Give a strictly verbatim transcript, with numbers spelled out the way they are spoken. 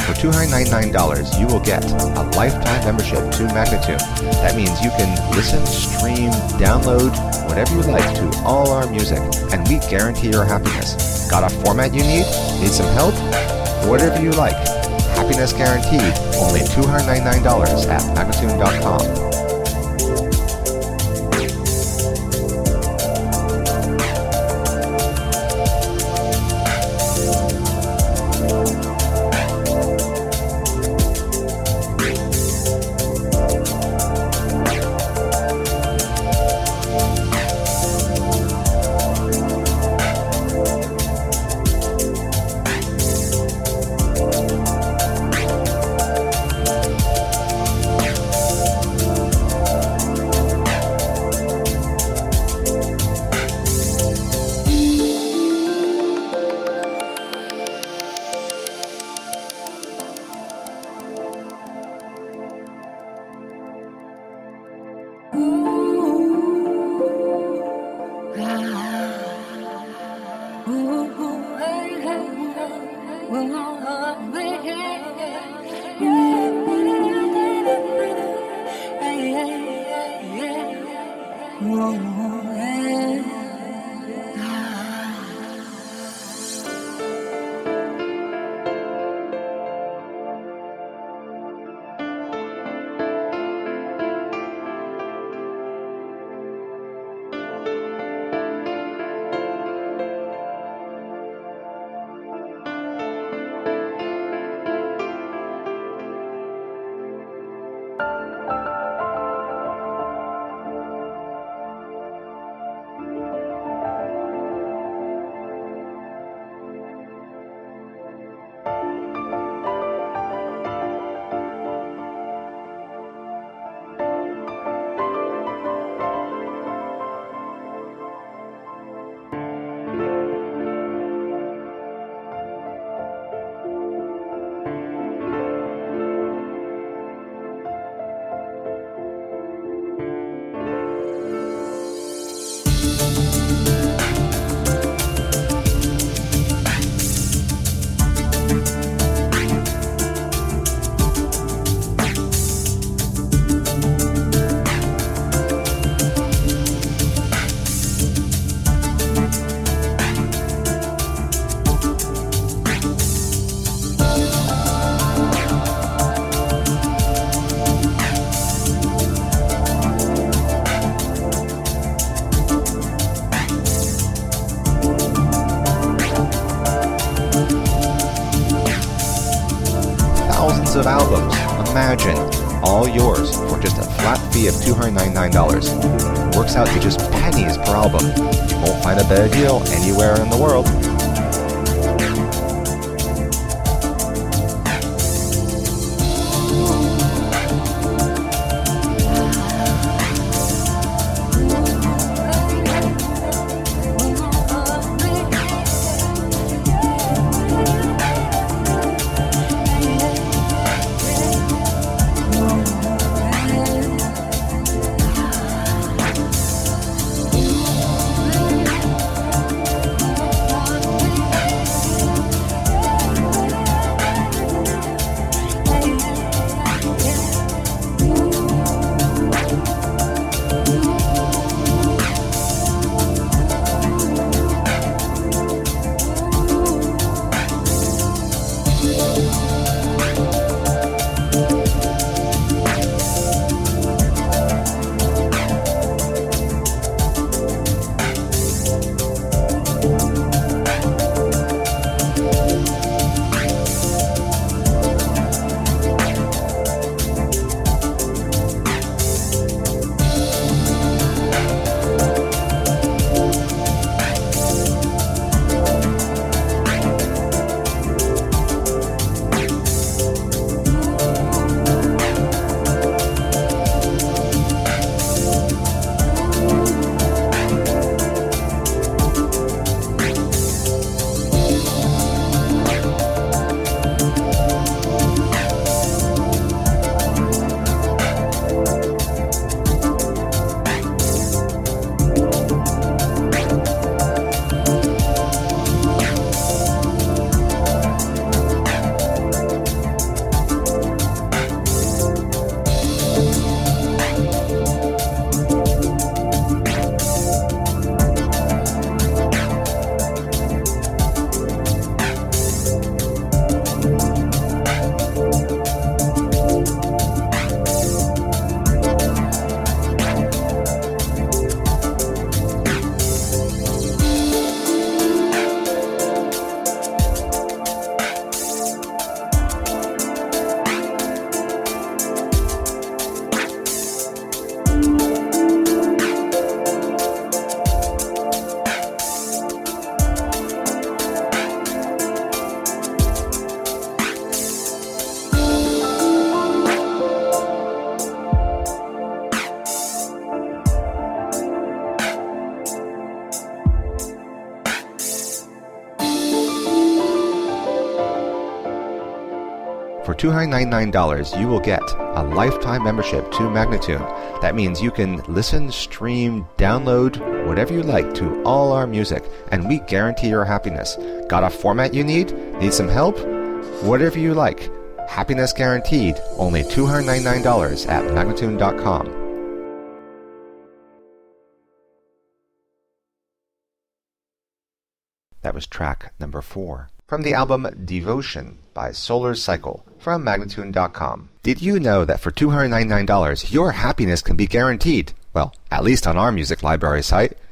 For two hundred ninety-nine dollars, you will get a lifetime membership to Magnatune. That means you can listen, stream, download, whatever you like to all our music, and we guarantee your happiness. Got a format you need? Need some help? Whatever you like. Happiness guaranteed. Only two hundred ninety-nine dollars at Magnatune dot com. Of albums, imagine, all yours for just a flat fee of two hundred ninety-nine dollars. Works out to just pennies per album. You won't find a better deal anywhere in the world. For two hundred ninety-nine dollars, you will get a lifetime membership to Magnatune. That means you can listen, stream, download, whatever you like to all our music, and we guarantee your happiness. Got a format you need? Need some help? Whatever you like. Happiness guaranteed. Only two hundred ninety-nine dollars at Magnatune dot com. That was track number four from the album Devotion by Solar Cycle from Magnatune dot com. Did you know that for two hundred ninety-nine dollars your happiness can be guaranteed? Well, at least on our music library site.